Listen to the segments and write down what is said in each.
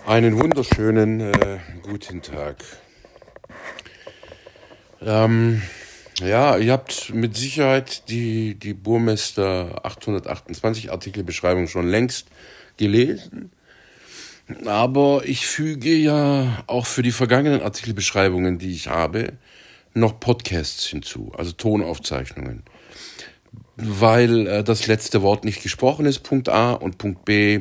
Einen wunderschönen guten Tag. Ja, ihr habt mit Sicherheit die Burmester 828 Artikelbeschreibung schon längst gelesen. Aber ich füge ja auch für die vergangenen Artikelbeschreibungen, die ich habe, noch Podcasts hinzu, also Tonaufzeichnungen. Weil das letzte Wort nicht gesprochen ist, Punkt A, und Punkt B,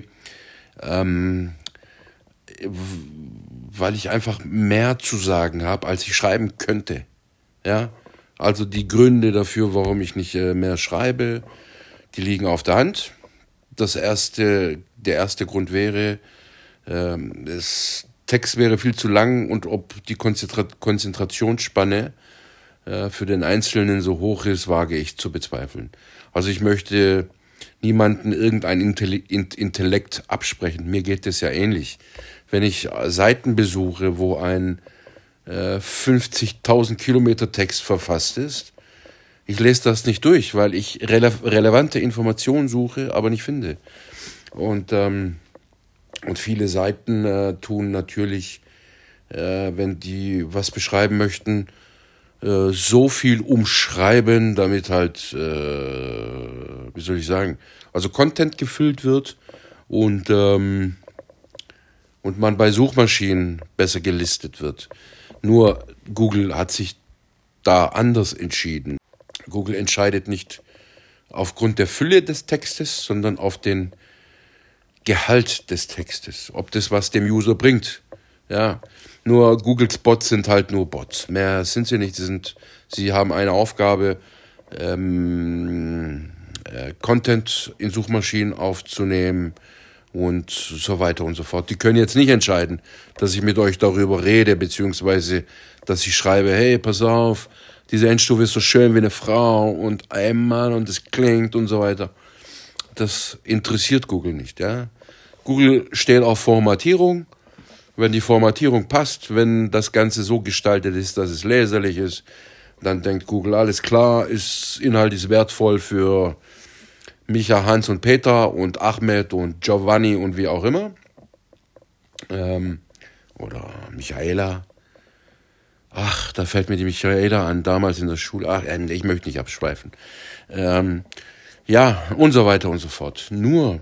weil ich einfach mehr zu sagen habe, als ich schreiben könnte. Ja, also die Gründe dafür, warum ich nicht mehr schreibe, die liegen auf der Hand. Der erste Grund wäre, das Text wäre viel zu lang und ob die Konzentrationsspanne für den Einzelnen so hoch ist, wage ich zu bezweifeln. Also ich möchte niemanden irgendein Intellekt absprechen. Mir geht es ja ähnlich. Wenn ich Seiten besuche, wo ein 50.000 Kilometer Text verfasst ist, ich lese das nicht durch, weil ich relevante Informationen suche, aber nicht finde. Und viele Seiten tun natürlich, wenn die was beschreiben möchten, so viel umschreiben, damit halt, wie soll ich sagen, also Content gefüllt wird und man bei Suchmaschinen besser gelistet wird. Nur Google hat sich da anders entschieden. Google entscheidet nicht aufgrund der Fülle des Textes, sondern auf den Gehalt des Textes, ob das was dem User bringt. Ja, nur Googles Bots sind halt nur Bots. Mehr sind sie nicht. Sie haben eine Aufgabe, Content in Suchmaschinen aufzunehmen und so weiter und so fort. Die können jetzt nicht entscheiden, dass ich mit euch darüber rede, beziehungsweise, dass ich schreibe, hey, pass auf, diese Endstufe ist so schön wie eine Frau und ein Mann und es klingt und so weiter. Das interessiert Google nicht, ja. Google steht auf Formatierung. Wenn die Formatierung passt, wenn das Ganze so gestaltet ist, dass es leserlich ist, dann denkt Google, alles klar, Inhalt ist wertvoll für Micha, Hans und Peter und Ahmed und Giovanni und wie auch immer. Oder Michaela. Ach, da fällt mir die Michaela an, damals in der Schule. Ach, ich möchte nicht abschweifen. Ja, und so weiter und so fort. Nur,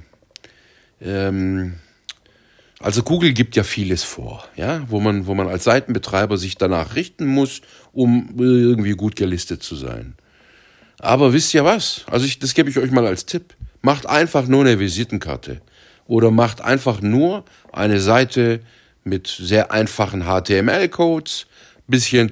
also Google gibt ja vieles vor, ja, wo man als Seitenbetreiber sich danach richten muss, um irgendwie gut gelistet zu sein. Aber wisst ihr was? Also das gebe ich euch mal als Tipp. Macht einfach nur eine Visitenkarte oder macht einfach nur eine Seite mit sehr einfachen HTML-Codes, bisschen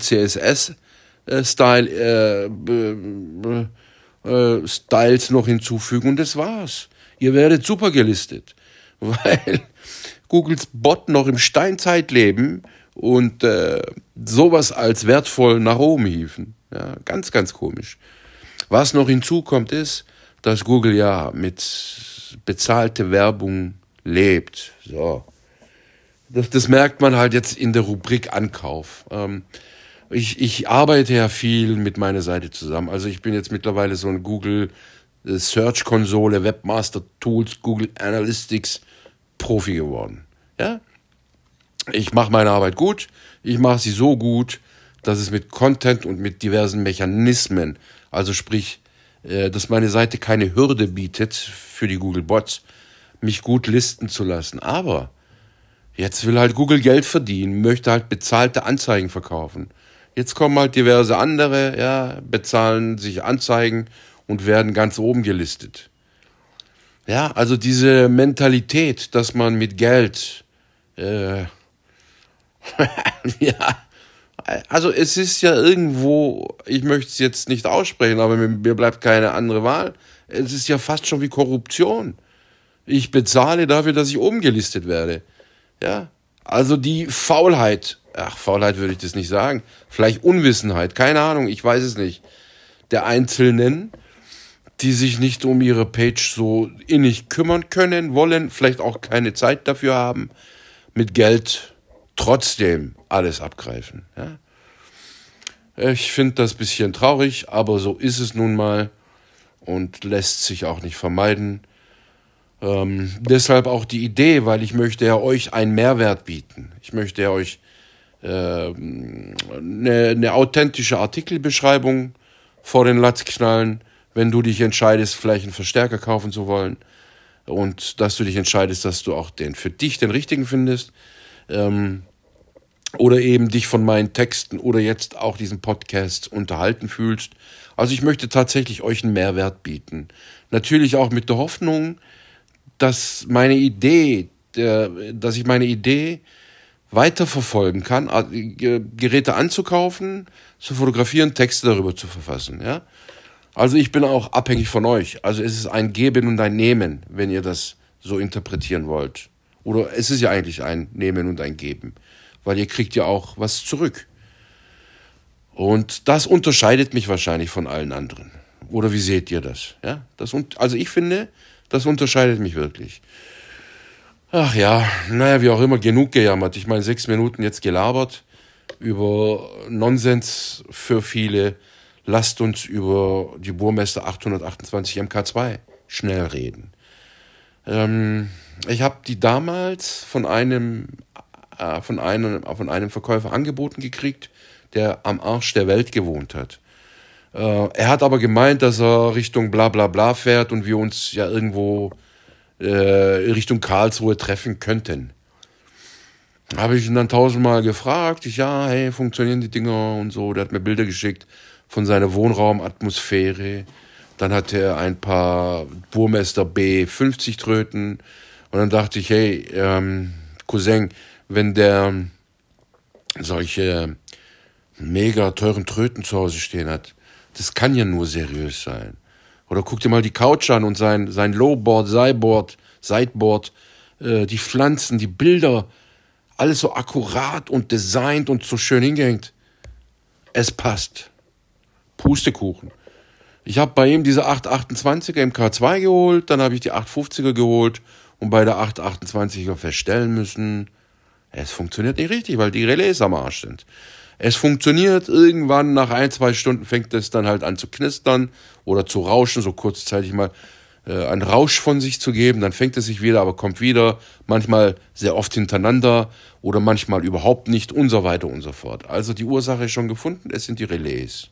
CSS-Styles noch hinzufügen und das war's. Ihr werdet super gelistet, weil Googles Bot noch im Steinzeit leben und sowas als wertvoll nach oben hieven. Ja, ganz, ganz komisch. Was noch hinzukommt ist, dass Google ja mit bezahlte Werbung lebt. So. Das merkt man halt jetzt in der Rubrik Ankauf. Ich arbeite ja viel mit meiner Seite zusammen. Also ich bin jetzt mittlerweile so ein Google Search Konsole, Webmaster Tools, Google Analytics Profi geworden. Ja? Ich mache meine Arbeit gut. Ich mache sie so gut, dass es mit Content und mit diversen Mechanismen, also sprich, dass meine Seite keine Hürde bietet für die Google Bots, mich gut listen zu lassen. Aber jetzt will halt Google Geld verdienen, möchte halt bezahlte Anzeigen verkaufen. Jetzt kommen halt diverse andere, ja, bezahlen sich Anzeigen und werden ganz oben gelistet. Ja, also diese Mentalität, dass man mit Geld, ja, also es ist ja irgendwo, ich möchte es jetzt nicht aussprechen, aber mir bleibt keine andere Wahl. Es ist ja fast schon wie Korruption. Ich bezahle dafür, dass ich oben gelistet werde. Ja, also die Faulheit würde ich das nicht sagen, vielleicht Unwissenheit, keine Ahnung, ich weiß es nicht, der Einzelnen, die sich nicht um ihre Page so innig kümmern können, wollen, vielleicht auch keine Zeit dafür haben, mit Geld trotzdem alles abgreifen. Ja? Ich finde das ein bisschen traurig, aber so ist es nun mal und lässt sich auch nicht vermeiden. Deshalb auch die Idee, weil ich möchte ja euch einen Mehrwert bieten. Ich möchte ja euch eine authentische Artikelbeschreibung vor den Latz knallen, wenn du dich entscheidest, vielleicht einen Verstärker kaufen zu wollen und dass du dich entscheidest, dass du auch für dich den richtigen findest, oder eben dich von meinen Texten oder jetzt auch diesen Podcast unterhalten fühlst. Also ich möchte tatsächlich euch einen Mehrwert bieten. Natürlich auch mit der Hoffnung, dass ich meine Idee weiterverfolgen kann, Geräte anzukaufen, zu fotografieren, Texte darüber zu verfassen. Ja? Also ich bin auch abhängig von euch. Also es ist ein Geben und ein Nehmen, wenn ihr das so interpretieren wollt. Oder es ist ja eigentlich ein Nehmen und ein Geben, weil ihr kriegt ja auch was zurück. Und das unterscheidet mich wahrscheinlich von allen anderen. Oder wie seht ihr das? Ja? Also ich finde, das unterscheidet mich wirklich. Ach ja, naja, wie auch immer, genug gejammert. Ich meine, 6 Minuten jetzt gelabert über Nonsens für viele. Lasst uns über die Burmester 828 MK2 schnell reden. Ich habe die damals von einem Verkäufer angeboten gekriegt, der am Arsch der Welt gewohnt hat. Er hat aber gemeint, dass er Richtung bla bla bla fährt und wir uns ja irgendwo Richtung Karlsruhe treffen könnten. Habe ich ihn dann 1000-mal gefragt, hey, funktionieren die Dinger und so. Der hat mir Bilder geschickt von seiner Wohnraumatmosphäre. Dann hatte er ein paar Burmester B50 Tröten. Und dann dachte ich, hey, Cousin, wenn der solche mega teuren Tröten zu Hause stehen hat, das kann ja nur seriös sein. Oder guck dir mal die Couch an und sein Lowboard, Sideboard, die Pflanzen, die Bilder, alles so akkurat und designt und so schön hingehängt. Es passt. Pustekuchen. Ich habe bei ihm diese 828er MK2 geholt, dann habe ich die 850er geholt und bei der 828er feststellen müssen, es funktioniert nicht richtig, weil die Relais am Arsch sind. Es funktioniert, irgendwann nach 1-2 Stunden fängt es dann halt an zu knistern oder zu rauschen, so kurzzeitig mal einen Rausch von sich zu geben, dann fängt es sich wieder, aber kommt wieder, manchmal sehr oft hintereinander oder manchmal überhaupt nicht und so weiter und so fort. Also die Ursache ist schon gefunden, es sind die Relais.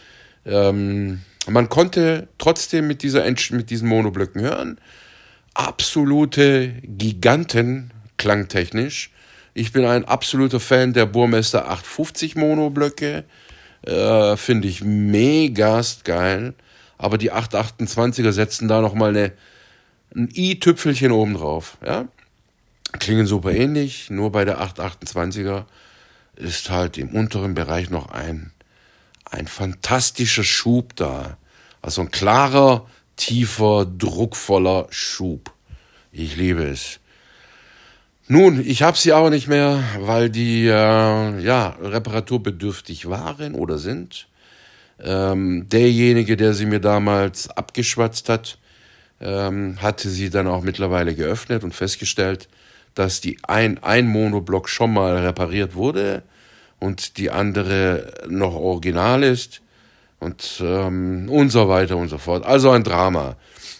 Man konnte trotzdem mit diesen Monoblöcken hören, absolute Giganten klangtechnisch. Ich bin ein absoluter Fan der Burmester 850 Monoblöcke, finde ich mega geil, aber die 828er setzen da nochmal ein i-Tüpfelchen oben drauf, ja? Klingen super ähnlich, nur bei der 828er ist halt im unteren Bereich noch ein fantastischer Schub da, also ein klarer, tiefer, druckvoller Schub. Ich liebe es. Nun, ich habe sie aber nicht mehr, weil die reparaturbedürftig waren oder sind. Derjenige, der sie mir damals abgeschwatzt hat, hatte sie dann auch mittlerweile geöffnet und festgestellt, dass ein Monoblock schon mal repariert wurde und die andere noch original ist und so weiter und so fort. Also ein Drama.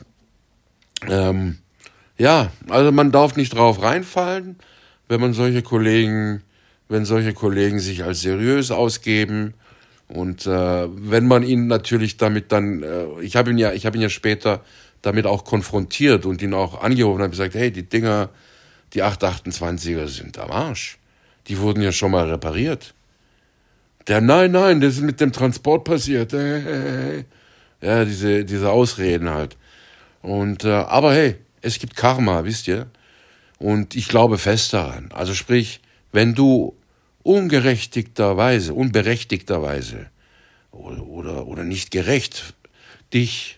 Also man darf nicht drauf reinfallen, wenn solche Kollegen sich als seriös ausgeben und wenn man ihn natürlich damit dann, ich habe ihn ja später damit auch konfrontiert und ihn auch angerufen und habe gesagt, hey, die Dinger, die 828er sind am Arsch. Die wurden ja schon mal repariert. Nein, das ist mit dem Transport passiert. Ja, diese Ausreden halt. Und aber hey, es gibt Karma, wisst ihr? Und ich glaube fest daran. Also sprich, wenn du unberechtigterweise oder nicht gerecht dich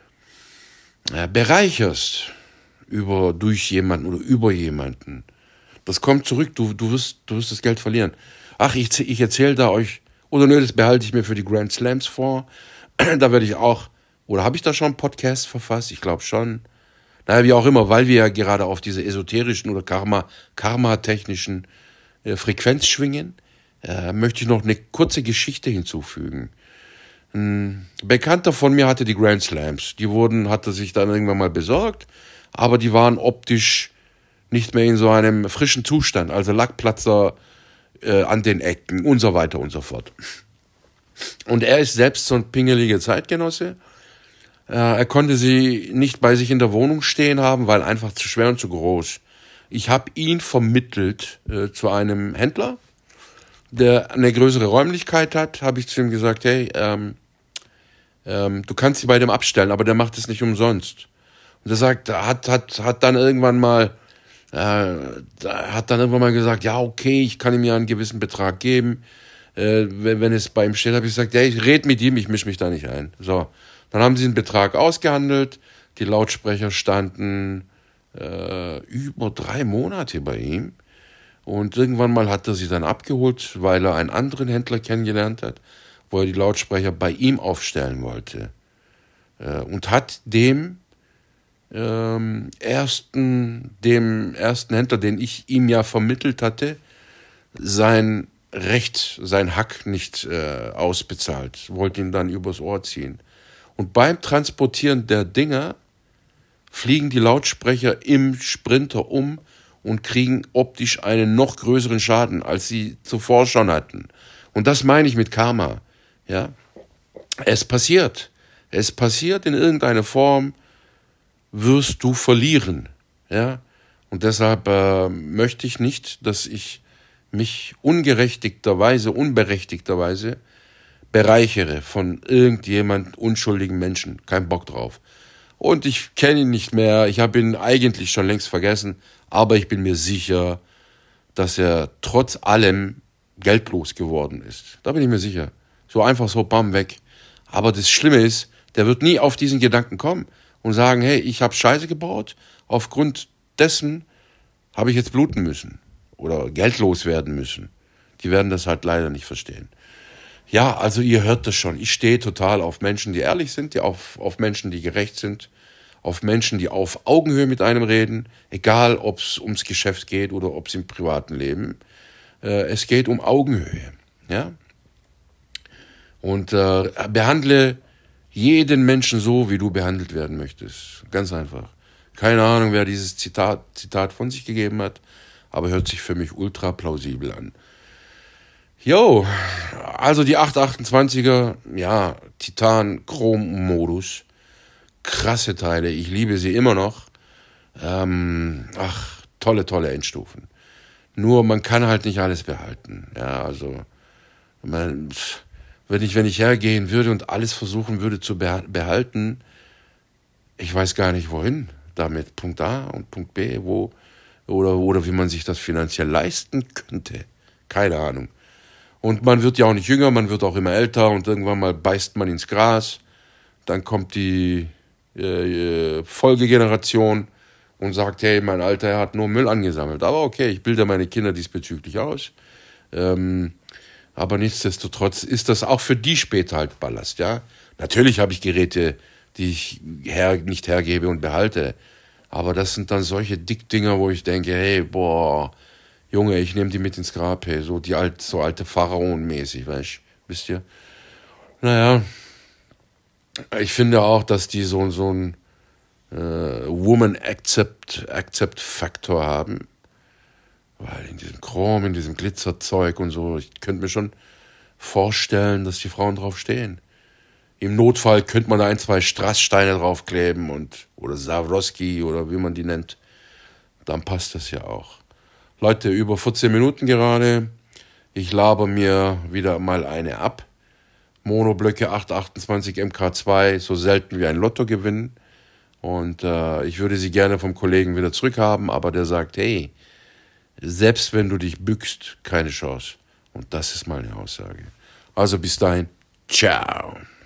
bereicherst durch jemanden oder über jemanden, das kommt zurück, du wirst das Geld verlieren. Ach, ich erzähle da euch, oder nö, das behalte ich mir für die Grand Slams vor. Da werde ich auch, oder habe ich da schon einen Podcast verfasst? Ich glaube schon. Naja, wie auch immer, weil wir ja gerade auf diese esoterischen oder karmatechnischen Frequenz schwingen, möchte ich noch eine kurze Geschichte hinzufügen. Ein Bekannter von mir hatte die Grand Slams. Hat er sich dann irgendwann mal besorgt, aber die waren optisch nicht mehr in so einem frischen Zustand, also Lackplatzer an den Ecken und so weiter und so fort. Und er ist selbst so ein pingeliger Zeitgenosse. Er konnte sie nicht bei sich in der Wohnung stehen haben, weil einfach zu schwer und zu groß. Ich habe ihn vermittelt zu einem Händler, der eine größere Räumlichkeit hat. Habe ich zu ihm gesagt, hey, du kannst sie bei dem abstellen, aber der macht es nicht umsonst. Und er sagt, hat dann irgendwann mal gesagt, ja okay, ich kann ihm ja einen gewissen Betrag geben. Wenn es bei ihm steht, habe ich gesagt, ja, ich rede mit ihm, ich mische mich da nicht ein. So, dann haben sie einen Betrag ausgehandelt, die Lautsprecher standen über 3 Monate bei ihm und irgendwann mal hat er sie dann abgeholt, weil er einen anderen Händler kennengelernt hat, wo er die Lautsprecher bei ihm aufstellen wollte und hat dem ersten Händler, den ich ihm ja vermittelt hatte, sein Hack nicht ausbezahlt, wollte ihn dann übers Ohr ziehen. Und beim Transportieren der Dinger fliegen die Lautsprecher im Sprinter um und kriegen optisch einen noch größeren Schaden, als sie zuvor schon hatten. Und das meine ich mit Karma. Ja? Es passiert. Es passiert in irgendeiner Form, wirst du verlieren. Ja? Und deshalb möchte ich nicht, dass ich mich unberechtigterweise bereichere von irgendjemand unschuldigen Menschen. Kein Bock drauf. Und ich kenne ihn nicht mehr, ich habe ihn eigentlich schon längst vergessen, aber ich bin mir sicher, dass er trotz allem geldlos geworden ist. Da bin ich mir sicher. So einfach so, bam, weg. Aber das Schlimme ist, der wird nie auf diesen Gedanken kommen und sagen, hey, ich habe Scheiße gebaut, aufgrund dessen habe ich jetzt bluten müssen oder geldlos werden müssen. Die werden das halt leider nicht verstehen. Ja, also ihr hört das schon. Ich stehe total auf Menschen, die ehrlich sind, auf Menschen, die gerecht sind, auf Menschen, die auf Augenhöhe mit einem reden, egal ob es ums Geschäft geht oder ob es im privaten Leben. Es geht um Augenhöhe. Ja? Und behandle jeden Menschen so, wie du behandelt werden möchtest. Ganz einfach. Keine Ahnung, wer dieses Zitat von sich gegeben hat, aber hört sich für mich ultra plausibel an. Jo, also die 828er, ja, Titan-Chrom-Modus, krasse Teile, ich liebe sie immer noch. Tolle Endstufen. Nur man kann halt nicht alles behalten. Ja, also wenn ich hergehen würde und alles versuchen würde zu behalten, ich weiß gar nicht wohin damit. Punkt A und Punkt B, oder wie man sich das finanziell leisten könnte. Keine Ahnung. Und man wird ja auch nicht jünger, man wird auch immer älter und irgendwann mal beißt man ins Gras. Dann kommt die Folgegeneration und sagt, hey, mein Alter, er hat nur Müll angesammelt. Aber okay, ich bilde meine Kinder diesbezüglich aus. Aber nichtsdestotrotz ist das auch für die später halt Ballast, ja. Natürlich habe ich Geräte, die ich nicht hergebe und behalte. Aber das sind dann solche Dickdinger, wo ich denke, hey, boah, Junge, ich nehme die mit ins Grab, hey, so alte Pharaonen-mäßig, wisst ihr? Naja, ich finde auch, dass die so ein Woman-Accept-Faktor haben. Weil in diesem Chrom, in diesem Glitzerzeug und so, ich könnte mir schon vorstellen, dass die Frauen drauf stehen. Im Notfall könnte man da 1, 2 Strasssteine draufkleben oder Swarovski oder wie man die nennt. Dann passt das ja auch. Leute, über 14 Minuten gerade. Ich laber mir wieder mal eine ab. Monoblöcke 828 MK2, so selten wie ein Lottogewinn. Und ich würde sie gerne vom Kollegen wieder zurückhaben, aber der sagt, hey, selbst wenn du dich bückst, keine Chance. Und das ist meine Aussage. Also bis dahin, ciao.